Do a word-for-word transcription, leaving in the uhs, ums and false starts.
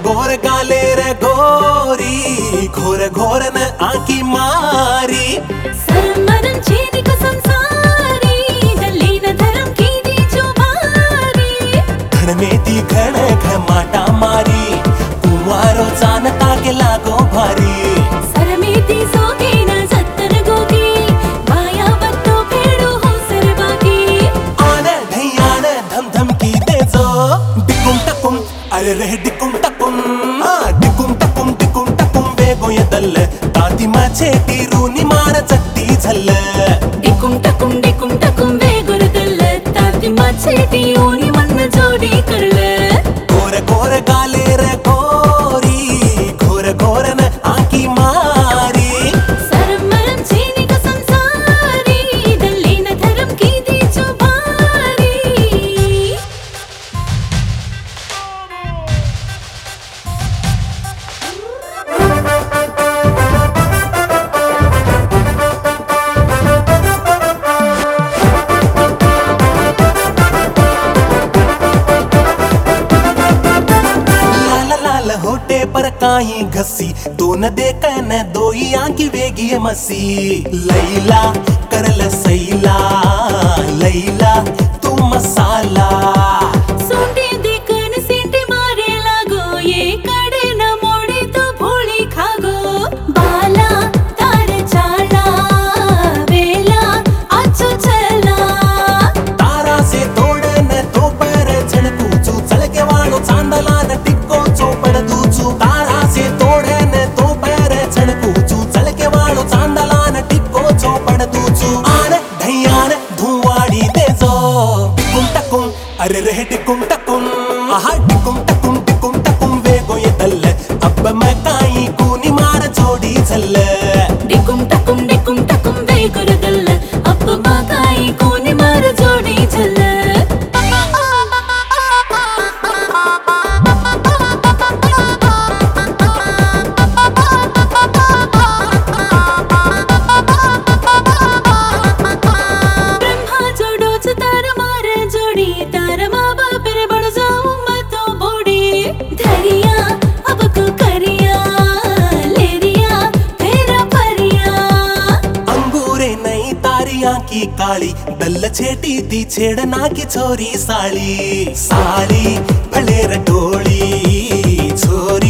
गोर गाले रे गोरी घोर घोर न आंकी मारी सरमरम चेनी को संसारी गली न धर्म की दी चुबारी घण में ती घण घमाटा मारी कुंवारो जानता के लागो भारी सरमेती सोगे न सत्तर गोगी माया बत्तो फेड़ो हो सरबागी आने धैयान धम धम की दे जो डिकुम टकुम अरे रे डिकुम टकुम हाँ डिकुम टकुम डिकुम टकुम वेगो ये दल ताती माचेटी रूनी मार चट्टी झल डिकुम टकुम डिकुम टकुम वे गुरदल ताती माचेटी ओनी मन जोड़ी कर ले गोर गोर गाले रे गोरी घोर घोर न आंकी मारी सरमरम चेनी को संसारी गली न धर्म की दी चुबारी होटे पर काई घसी तो न देख न दोई आंकी वेगी मसी लैला करल सैला लैला तू मसाला सोटे देखन सीटी मारे लागो ये कड़े न मोड़े तो भोली खागो बाला तार चाला वेला आचो चला तारा से तोड़ न तो पर जन पूछू चल के वालो चांदला न टिक्को चोपड़ दूचू तारा से तोड़ न तो पर जन पूछू चल के वालो चांदला न टिक्को चोपड़ दूचू आन धैयान धुआड़ी दे जो टिकुम टकुम अरे रे टिकुम टकुम आहा टिकुम टकुम टिकुम टकुम वेगो ये दल अब मैं काई कूनी मार जोड़ी झल डिकुम टकुम डिकुम टकुम वे गुरदल अब माकाई कोने मार जोड़ी चल ब्रह्मा जोड़ो च तार मार जोड़ी तार माँ बाप रे बढ़ जाऊं मैं तो बूढ़ी धरिया अब को करिया लेरिया तेरा परिया अंगूरे नई तारियां की काली दल छेटी थी छेड़ना की छोरी साली साली भले रटोली छोरी